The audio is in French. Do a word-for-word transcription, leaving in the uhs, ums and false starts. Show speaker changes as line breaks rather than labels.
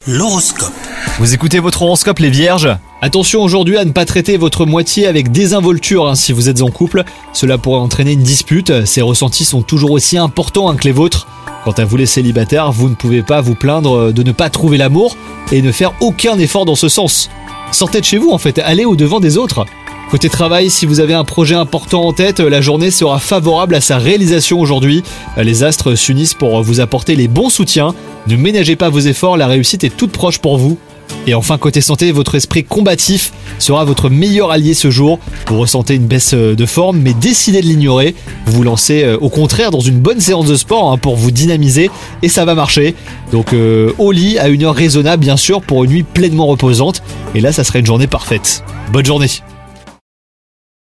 L'horoscope.
Vous écoutez votre horoscope les vierges ? Attention aujourd'hui à ne pas traiter votre moitié avec désinvolture hein, si vous êtes en couple. Cela pourrait entraîner une dispute. Ces ressentis sont toujours aussi importants hein, que les vôtres. Quant à vous les célibataires, vous ne pouvez pas vous plaindre de ne pas trouver l'amour et ne faire aucun effort dans ce sens. Sortez de chez vous en fait, allez au-devant des autres. Côté travail, si vous avez un projet important en tête, la journée sera favorable à sa réalisation aujourd'hui. Les astres s'unissent pour vous apporter les bons soutiens. Ne ménagez pas vos efforts, la réussite est toute proche pour vous. Et enfin, côté santé, votre esprit combatif sera votre meilleur allié ce jour. Vous ressentez une baisse de forme, mais décidez de l'ignorer. Vous vous lancez au contraire dans une bonne séance de sport hein, pour vous dynamiser et ça va marcher. Donc euh, au lit à une heure raisonnable bien sûr pour une nuit pleinement reposante. Et là, ça serait une journée parfaite. Bonne journée.